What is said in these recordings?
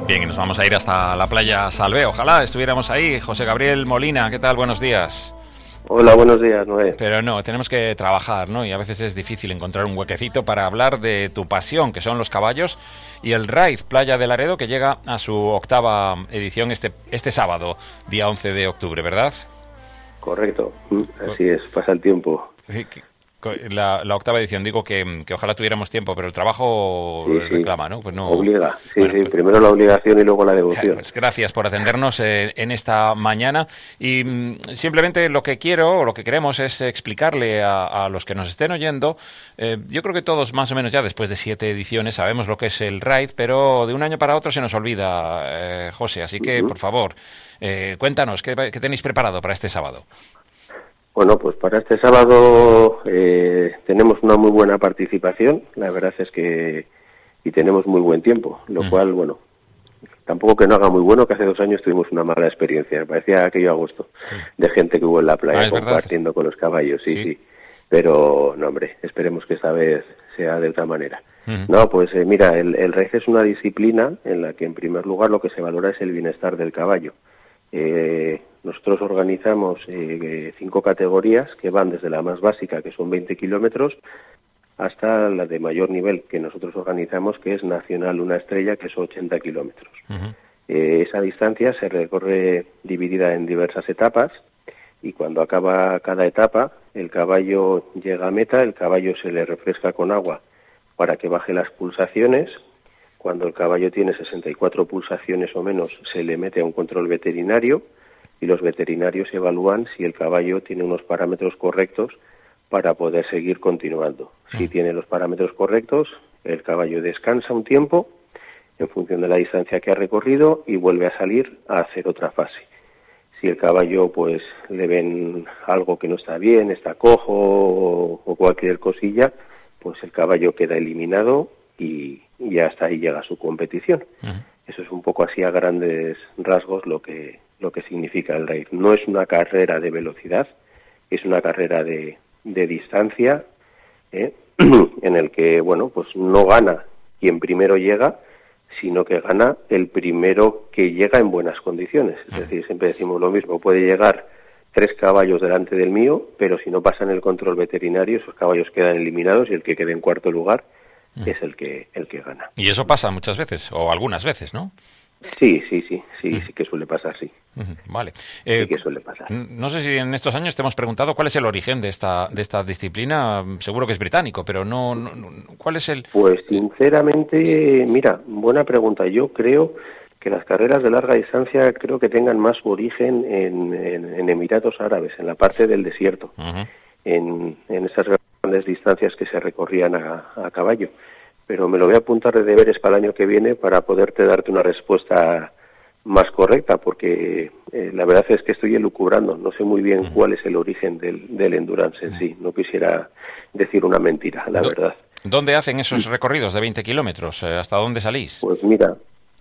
Bien, y nos vamos a ir hasta la playa Salvé. Ojalá estuviéramos ahí. José Gabriel Molina, ¿qué tal? Buenos días. Hola, buenos días, Noé. Pero no, tenemos que trabajar, ¿no? Y a veces es difícil encontrar un huequecito para hablar de tu pasión, que son los caballos, y el Raid Playa de Laredo, que llega a su 8ª edición este sábado, día 11 de octubre, ¿verdad? Correcto, así es, pasa el tiempo. La 8ª edición, digo que ojalá tuviéramos tiempo, pero el trabajo reclama, ¿no? Pues no. Obliga, bueno, pues, pues, primero la obligación y luego la devoción. Pues gracias por atendernos en esta mañana y simplemente lo que quiero o lo que queremos es explicarle a los que nos estén oyendo. Yo creo que todos más o menos ya después de 7 ediciones sabemos lo que es el Raid, pero de un año para otro se nos olvida, José, así que por favor, cuéntanos, ¿qué tenéis preparado para este sábado? Bueno, pues para este sábado tenemos una muy buena participación, la verdad es que y tenemos muy buen tiempo, lo cual, bueno, tampoco que no haga muy bueno, que hace 2 años tuvimos una mala experiencia, me parecía aquello agosto, de gente que hubo en la playa compartiendo con los caballos, sí, pero no, hombre, esperemos que esta vez sea de otra manera. No, pues mira, el Raid es una disciplina en la que en primer lugar lo que se valora es el bienestar del caballo. Nosotros organizamos 5 categorías que van desde la más básica, que son 20 kilómetros, hasta la de mayor nivel que nosotros organizamos, que es Nacional Una Estrella, que es 80 kilómetros. Esa distancia se recorre dividida en diversas etapas y cuando acaba cada etapa el caballo llega a meta, el caballo se le refresca con agua para que baje las pulsaciones. Cuando el caballo tiene 64 pulsaciones o menos, se le mete a un control veterinario y los veterinarios evalúan si el caballo tiene unos parámetros correctos para poder seguir continuando. Si tiene los parámetros correctos, el caballo descansa un tiempo en función de la distancia que ha recorrido y vuelve a salir a hacer otra fase. Si el caballo pues le ven algo que no está bien, está cojo o cualquier cosilla, pues el caballo queda eliminado y hasta ahí llega su competición. Eso es un poco así a grandes rasgos lo que significa el Raid. No es una carrera de velocidad, es una carrera de distancia, en el que, bueno, pues no gana quien primero llega, sino que gana el primero que llega en buenas condiciones. Es decir, siempre decimos lo mismo, puede llegar 3 caballos delante del mío, pero si no pasan el control veterinario, esos caballos quedan eliminados y el que quede en cuarto lugar es el que gana. Y eso pasa muchas veces, o algunas veces, ¿no? Sí que suele pasar, sí. Vale. Sí que suele pasar. No sé si en estos años te hemos preguntado cuál es el origen de esta disciplina. Seguro que es británico, pero no ¿cuál es el...? Pues sinceramente, mira, buena pregunta. Yo creo que las carreras de larga distancia creo que tengan más origen en Emiratos Árabes, en la parte del desierto, en esas grandes distancias que se recorrían a caballo. Pero me lo voy a apuntar de deberes para el año que viene para darte una respuesta más correcta, porque la verdad es que estoy elucubrando, no sé muy bien cuál es el origen del endurance en sí, no quisiera decir una mentira, la verdad. ¿Dónde hacen esos recorridos de 20 kilómetros? ¿Hasta dónde salís? Pues mira,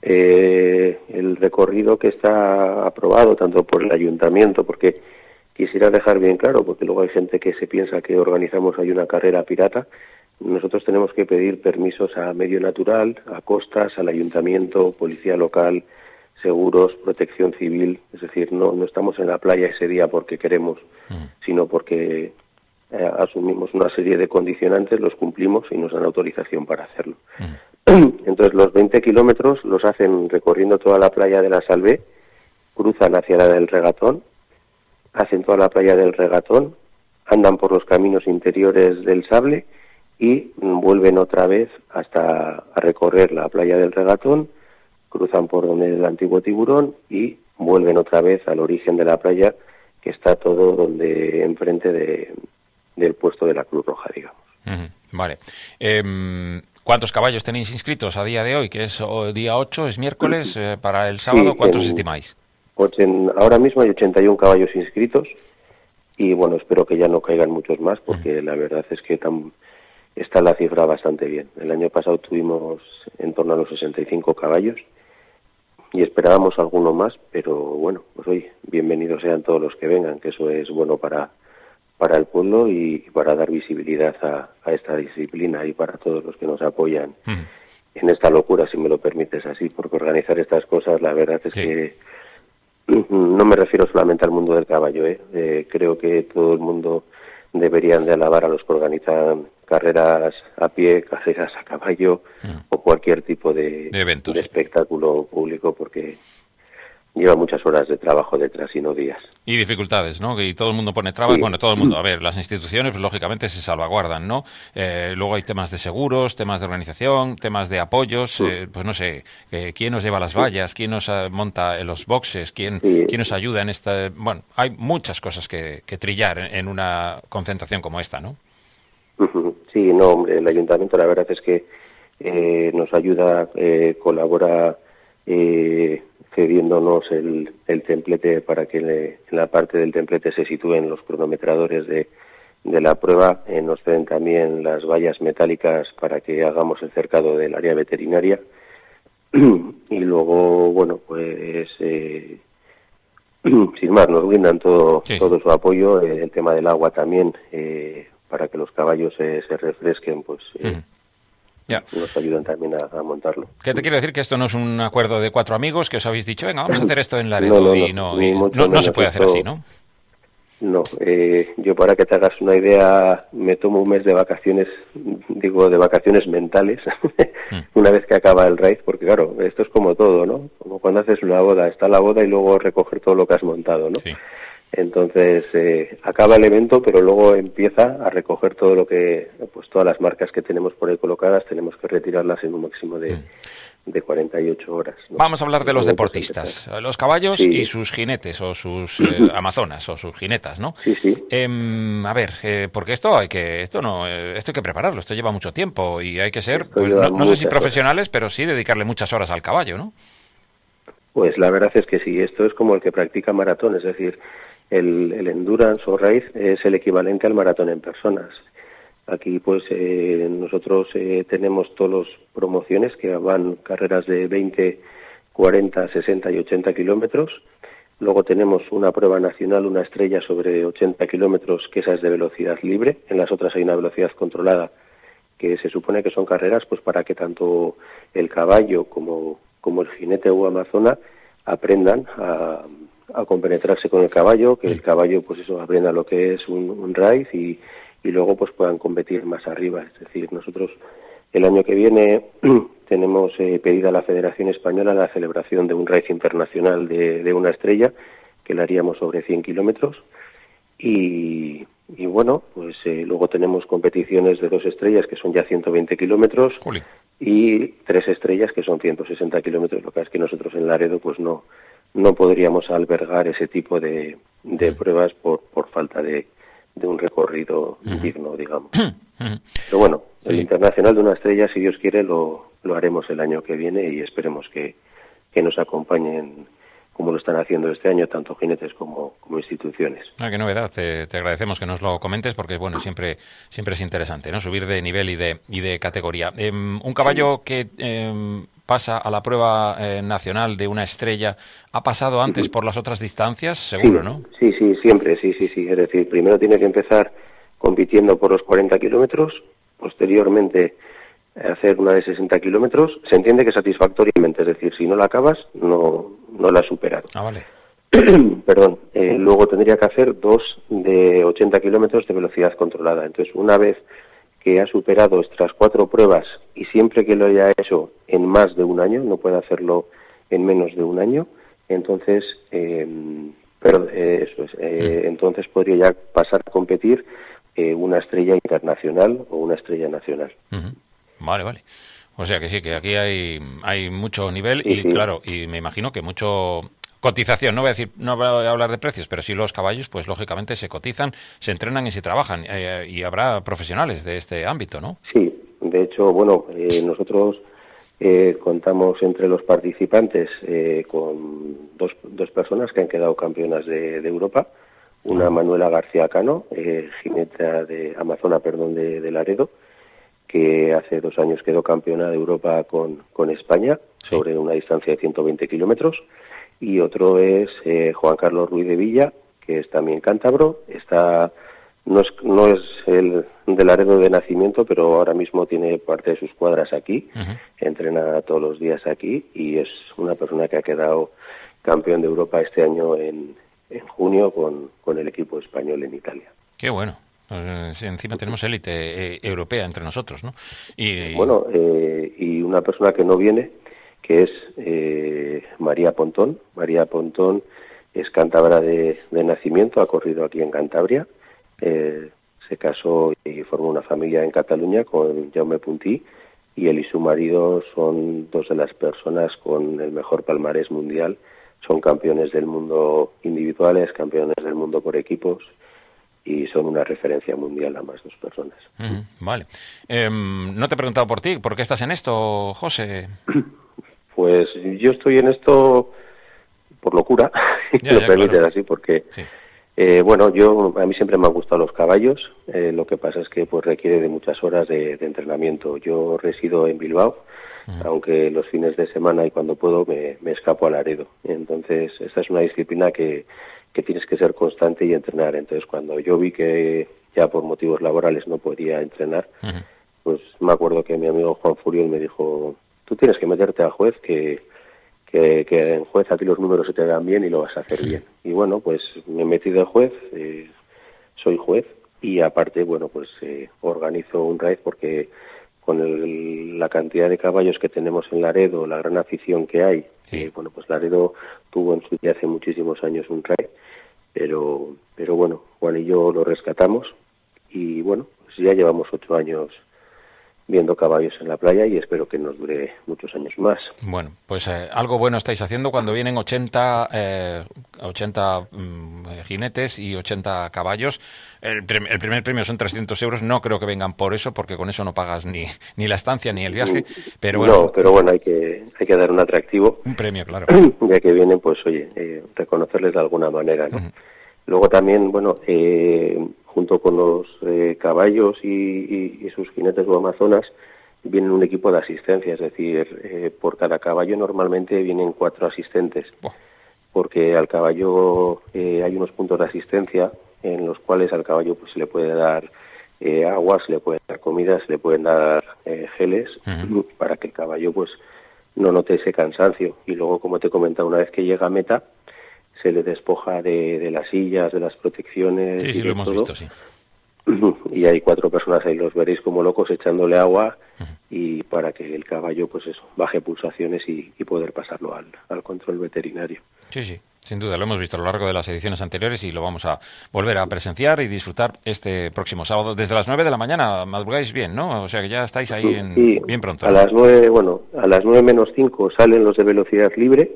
el recorrido que está aprobado tanto por el ayuntamiento, porque quisiera dejar bien claro, porque luego hay gente que se piensa que organizamos ahí una carrera pirata. Nosotros tenemos que pedir permisos a Medio Natural, a Costas, al Ayuntamiento, Policía Local, Seguros, Protección Civil. Es decir, no estamos en la playa ese día porque queremos, sino porque asumimos una serie de condicionantes, los cumplimos y nos dan autorización para hacerlo. Entonces, los 20 kilómetros los hacen recorriendo toda la playa de la Salvé, cruzan hacia la del Regatón, hacen toda la playa del Regatón, andan por los caminos interiores del Sable y vuelven otra vez hasta a recorrer la playa del Regatón, cruzan por donde el antiguo Tiburón y vuelven otra vez al origen de la playa, que está todo donde enfrente del puesto de la Cruz Roja, digamos. Vale. ¿Cuántos caballos tenéis inscritos a día de hoy? Que es día 8, es miércoles, para el sábado, sí, ¿cuántos estimáis? Ahora mismo hay 81 caballos inscritos y bueno, espero que ya no caigan muchos más, porque la verdad es que está la cifra bastante bien. El año pasado tuvimos en torno a los 65 caballos y esperábamos alguno más, pero bueno, pues hoy bienvenidos sean todos los que vengan, que eso es bueno para el pueblo y para dar visibilidad a esta disciplina y para todos los que nos apoyan en esta locura, si me lo permites así, porque organizar estas cosas, la verdad es que no me refiero solamente al mundo del caballo, creo que todo el mundo deberían de alabar a los que organizan carreras a pie, carreras a caballo o cualquier tipo de eventos, de espectáculo público, porque lleva muchas horas de trabajo detrás y no días. Y dificultades, ¿no? Y todo el mundo pone trabas. Sí. Bueno, todo el mundo. A ver, las instituciones, pues lógicamente se salvaguardan, ¿no? Luego hay temas de seguros, temas de organización, temas de apoyos. Pues no sé, ¿quién nos lleva las vallas? ¿Quién nos monta en los boxes? ¿Quién nos ayuda en esta...? Bueno, hay muchas cosas que trillar en una concentración como esta, ¿no? Sí, no, hombre, el ayuntamiento la verdad es que nos ayuda, colabora cediéndonos el templete para que en la parte del templete se sitúen los cronometradores de la prueba. Nos ceden también las vallas metálicas para que hagamos el cercado del área veterinaria. Y luego, bueno, pues sin más, nos brindan todo su apoyo. El tema del agua también, para que los caballos se refresquen, pues... nos ayudan también a montarlo. ¿Qué te quiero decir? Que esto no es un acuerdo de 4 amigos que os habéis dicho, venga, vamos a hacer esto en Laredo, no se puede hacer así, ¿no? No, yo para que te hagas una idea, me tomo un mes de vacaciones, digo de vacaciones mentales, una vez que acaba el raid, porque claro, esto es como todo, ¿no? Como cuando haces una boda, está la boda y luego recoger todo lo que has montado, ¿no? Sí. Entonces acaba el evento, pero luego empieza a recoger todo lo que, pues todas las marcas que tenemos por ahí colocadas, tenemos que retirarlas en un máximo de 48 horas, ¿no? Vamos a hablar de los deportistas, los caballos y sus jinetes o sus amazonas o sus jinetas, ¿no? Sí. A ver, porque esto hay que prepararlo, esto lleva mucho tiempo y hay que ser, pues, no sé si profesionales, pero sí dedicarle muchas horas al caballo, ¿no? Pues la verdad es que sí, esto es como el que practica maratón, es decir, el endurance o raid es el equivalente al maratón en personas. Aquí pues nosotros tenemos todas las promociones que van carreras de 20, 40, 60 y 80 kilómetros. Luego tenemos una prueba nacional, una estrella sobre 80 kilómetros, que esa es de velocidad libre. En las otras hay una velocidad controlada, que se supone que son carreras pues para que tanto el caballo como el jinete o amazona aprendan a compenetrarse con el caballo, que el caballo pues eso aprenda lo que es un raid y luego pues puedan competir más arriba. Es decir, nosotros el año que viene tenemos pedida a la Federación Española la celebración de un raid internacional de una estrella, que la haríamos sobre 100 kilómetros y bueno, pues luego tenemos competiciones de 2 estrellas que son ya 120 kilómetros y 3 estrellas que son 160 kilómetros. Lo que es que nosotros en Laredo pues no podríamos albergar ese tipo de pruebas por falta de un recorrido digno, digamos. Pero bueno, el internacional de una estrella, si Dios quiere, lo haremos el año que viene y esperemos que nos acompañen como lo están haciendo este año, tanto jinetes como instituciones. Qué novedad, te agradecemos que nos lo comentes porque bueno, siempre es interesante, ¿no? Subir de nivel y de categoría. Un caballo que pasa a la prueba nacional de una estrella, ¿ha pasado antes por las otras distancias? Seguro, ¿no? Sí, siempre, sí. Es decir, primero tiene que empezar compitiendo por los 40 kilómetros, posteriormente hacer una de 60 kilómetros, se entiende que satisfactoriamente, es decir, si no la acabas, no la has superado. Vale. Perdón, luego tendría que hacer 2 de 80 kilómetros de velocidad controlada. Entonces, una vez que ha superado estas 4 pruebas y siempre que lo haya hecho en más de un año, no puede hacerlo en menos de un año, entonces, entonces podría ya pasar a competir una estrella internacional o una estrella nacional. Vale. O sea que sí, que aquí hay mucho nivel y claro, y me imagino que mucho cotización. No voy a hablar de precios, pero sí los caballos, pues lógicamente se cotizan, se entrenan y se trabajan. Y habrá profesionales de este ámbito, ¿no? Sí, de hecho, bueno, nosotros contamos entre los participantes con dos personas que han quedado campeonas de Europa. Una Manuela García Cano, jineta de Amazona, de Laredo, que hace 2 años quedó campeona de Europa con España sobre una distancia de 120 kilómetros. Y otro es Juan Carlos Ruiz de Villa, que es también cántabro, está no es el de Laredo de nacimiento, pero ahora mismo tiene parte de sus cuadras aquí, entrena todos los días aquí y es una persona que ha quedado campeón de Europa este año en junio con el equipo español en Italia. Qué bueno. Pues, encima tenemos élite europea entre nosotros, ¿no? Bueno, y una persona que no viene, que es María Pontón. María Pontón es cántabra de nacimiento, ha corrido aquí en Cantabria, se casó y formó una familia en Cataluña con Jaume Puntí, y él y su marido son dos de las personas con el mejor palmarés mundial, son campeones del mundo individuales, campeones del mundo por equipos, y son una referencia mundial ambas dos personas. Vale. No te he preguntado por ti, ¿por qué estás en esto, José? Pues yo estoy en esto por locura, si lo permites así, porque sí. Bueno, a mí siempre me han gustado los caballos, lo que pasa es que pues requiere de muchas horas de entrenamiento. Yo resido en Bilbao, aunque los fines de semana y cuando puedo me escapo a Laredo. Entonces, esta es una disciplina que tienes que ser constante y entrenar. Entonces, cuando yo vi que ya por motivos laborales no podía entrenar, pues me acuerdo que mi amigo Juan Furiol me dijo, tú tienes que meterte a juez, que en juez a ti los números se te dan bien y lo vas a hacer bien. Y bueno, pues me he metido de juez, soy juez, y aparte, bueno, pues organizo un raid porque con la cantidad de caballos que tenemos en Laredo, la gran afición que hay, bueno, pues Laredo tuvo en su día hace muchísimos años un raid, pero bueno, Juan y yo lo rescatamos y bueno, pues ya llevamos 8 años viendo caballos en la playa y espero que nos dure muchos años más. Bueno, pues algo bueno estáis haciendo cuando vienen 80 jinetes y 80 caballos. El primer premio son 300 euros, no creo que vengan por eso, porque con eso no pagas ni la estancia ni el viaje. Pero bueno, no, pero bueno, hay que dar un atractivo. Un premio, claro. Ya que vienen, pues oye, reconocerles de alguna manera, ¿no? Luego también, bueno, junto con los caballos y sus jinetes o amazonas, viene un equipo de asistencia, es decir, por cada caballo normalmente vienen 4 asistentes, porque al caballo hay unos puntos de asistencia en los cuales al caballo pues se le puede dar agua, se le puede dar comida, se le pueden dar geles, para que el caballo pues no note ese cansancio. Y luego, como te he comentado, una vez que llega a meta, se le despoja de las sillas, de las protecciones. Sí, lo hemos visto, sí. Y hay 4 personas ahí, los veréis como locos echándole agua y para que el caballo, pues eso, baje pulsaciones y poder pasarlo al control veterinario. Sí, sin duda, lo hemos visto a lo largo de las ediciones anteriores y lo vamos a volver a presenciar y disfrutar este próximo sábado desde las 9 de la mañana. Madrugáis bien, ¿no? O sea que ya estáis ahí bien pronto, ¿no? A las 9, a las 9 menos 5 salen los de velocidad libre.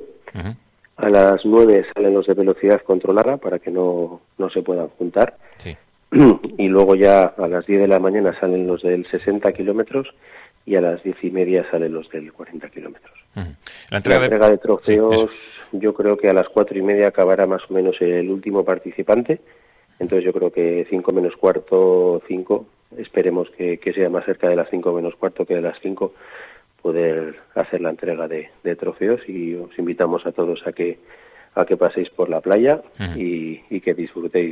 A las 9 salen los de velocidad controlada para que no se puedan juntar. Sí. Y luego ya a las 10 de la mañana salen los del 60 kilómetros y a las 10:30 salen los del 40 kilómetros. La entrega de trofeos, yo creo que a las 4:30 acabará más o menos el último participante. Entonces yo creo que 5 menos cuarto, 5, esperemos que sea más cerca de las 5 menos cuarto que de las 5, poder hacer la entrega de trofeos, y os invitamos a todos a que paséis por la playa y que disfrutéis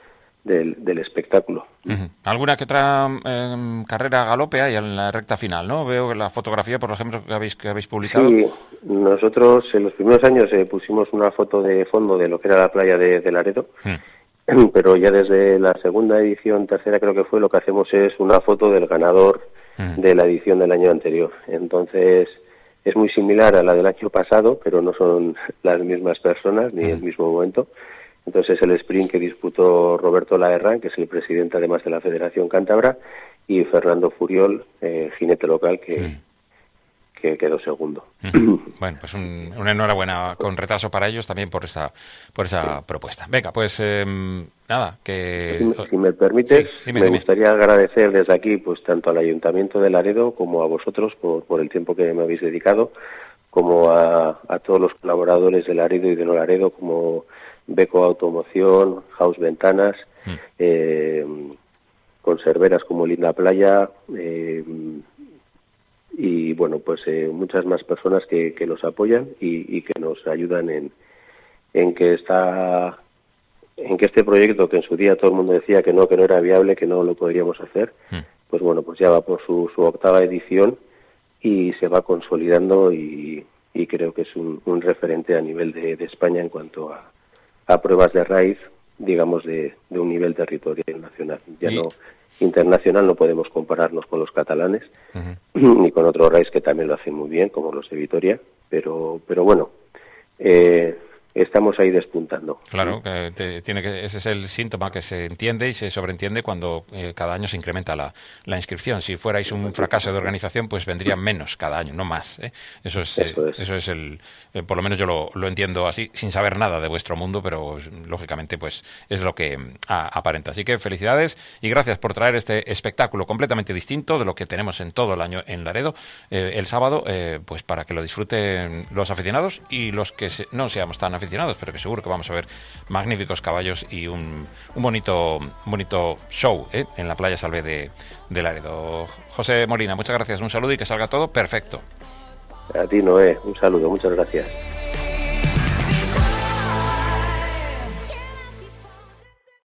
del espectáculo. ¿Alguna que otra carrera galope hay en la recta final, no? Veo la fotografía, por ejemplo, que habéis publicado. Sí, nosotros en los primeros años pusimos una foto de fondo de lo que era la playa de Laredo, pero ya desde la segunda edición, tercera creo que fue, lo que hacemos es una foto del ganador de la edición del año anterior. Entonces es muy similar a la del año pasado, pero no son las mismas personas ni el mismo momento. Entonces es el sprint que disputó Roberto Laherrán, que es el presidente además de la Federación Cántabra, y Fernando Furiol, jinete local, que quedó segundo. Bueno, pues una enhorabuena con retraso para ellos también por esa propuesta. Venga, pues nada, que... Si me permites, me gustaría agradecer desde aquí pues tanto al Ayuntamiento de Laredo como a vosotros por el tiempo que me habéis dedicado, como a todos los colaboradores de Laredo y de No Laredo, como Beco Automoción, House Ventanas, conserveras como Linda Playa, y bueno, pues muchas más personas que nos apoyan y que nos ayudan en que esta en que este proyecto, que en su día todo el mundo decía que no era viable, que no lo podríamos hacer, pues bueno, pues ya va por su octava edición y se va consolidando y creo que es un referente a nivel de España en cuanto a pruebas de raíz, digamos, de un nivel territorial nacional. Ya no internacional, no podemos compararnos con los catalanes, ni con otros RAIs que también lo hacen muy bien, como los de Vitoria, pero bueno, estamos ahí despuntando. Claro, ese es el síntoma que se entiende y se sobreentiende cuando cada año se incrementa la inscripción. Si fuerais un fracaso de organización, pues vendrían menos cada año, no más. Eso es por lo menos yo lo entiendo así, sin saber nada de vuestro mundo, pero lógicamente pues es lo que aparenta. Así que felicidades y gracias por traer este espectáculo completamente distinto de lo que tenemos en todo el año en Laredo el sábado, pues para que lo disfruten los aficionados y los que no seamos tan aficionados, pero que seguro que vamos a ver magníficos caballos y un bonito show en la playa Salve de Laredo. José Molina, muchas gracias, un saludo y que salga todo perfecto. A ti, Noé, un saludo, muchas gracias.